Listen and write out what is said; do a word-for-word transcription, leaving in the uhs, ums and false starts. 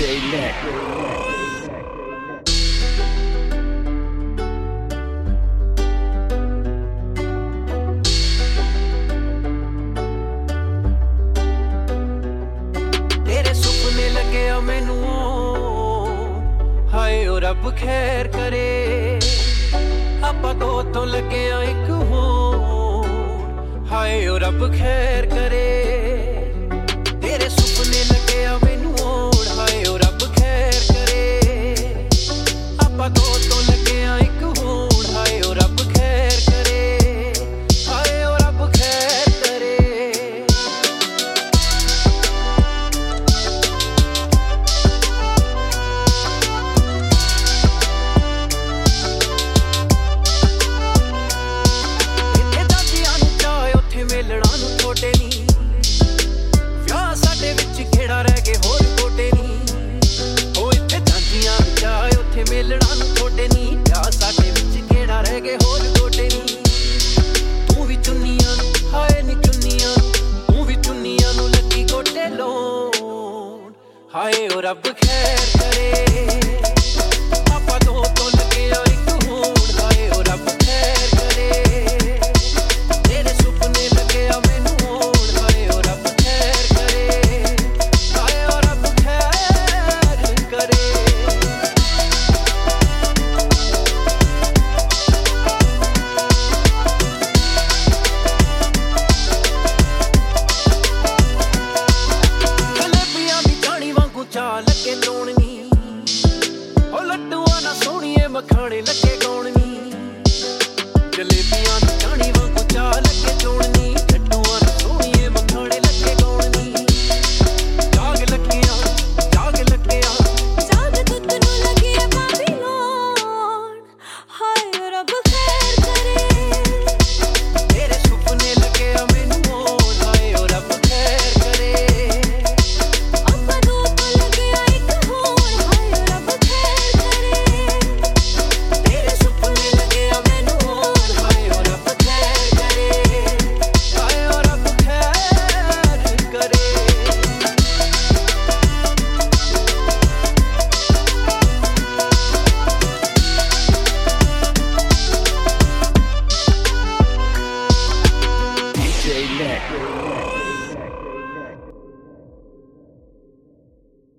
तेरे सुपने लगे आ मैनू हाय ओ रब खैर करे आपा दो तो लगे आ एक होर हाय ओ रब खैर करे तेरे सुपने लगे आ मैनू हाय ओ रब खैर करे आपा दो तो लगे आ एक होर हाय ओ रब खैर करे हाय ओ रब खैर करे मिलना नू थोड़े नी व्याह साडे विच केड़ा रह गए होर कोटे नी ओ इत्थे जांदियां जाए उत्थे मिलना नू थोड़े नी व्याह साडे विच केड़ा रह गए होर कोटे नी तू भी चुन्नियां हाय नी चुन्नियां तू भी चुन्नियां नू लगी गोटे लोन हाय ओ रब खैर करे आपा दो तो लगे आ एक होर हाय ओ रब खैर करे लगे तोड़नी ओ लड्डूआ ना सोहणीए मखाने लगे